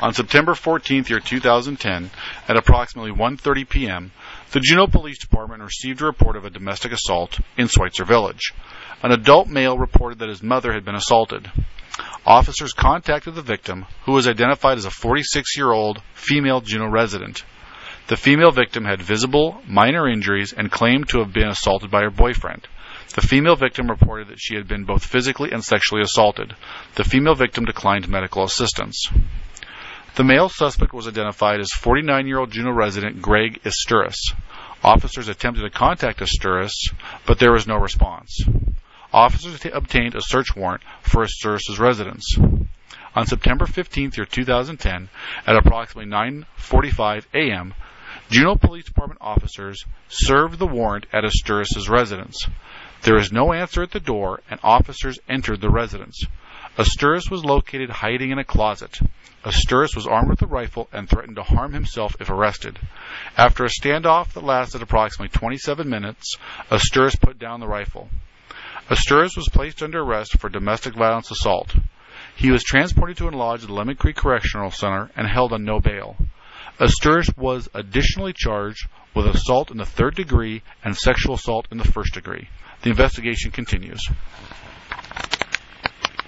On September 14th, 2010, at approximately 1:30 p.m., the Juneau Police Department received a report of a domestic assault in Schweitzer Village. An adult male reported that his mother had been assaulted. Officers contacted the victim, who was identified as a 46-year-old female Juneau resident. The female victim had visible minor injuries and claimed to have been assaulted by her boyfriend. The female victim reported that she had been both physically and sexually assaulted. The female victim declined medical assistance. The male suspect was identified as 49-year-old Juneau resident Greg Esturis. Officers attempted to contact Esturis, but there was no response. Officers obtained a search warrant for Esturis' residence. On September 15th, 2010, at approximately 9:45 a.m., Juneau Police Department officers served the warrant at Esturis' residence. There was no answer at the door, and officers entered the residence. Esturis was located hiding in a closet. Esturis was armed with a rifle and threatened to harm himself if arrested. After a standoff that lasted approximately 27 minutes, Esturis put down the rifle. Esturis was placed under arrest for domestic violence assault. He was transported to and lodged at the Lemon Creek Correctional Center and held on no bail. Esturis was additionally charged with assault in the third degree and sexual assault in the first degree. The investigation continues.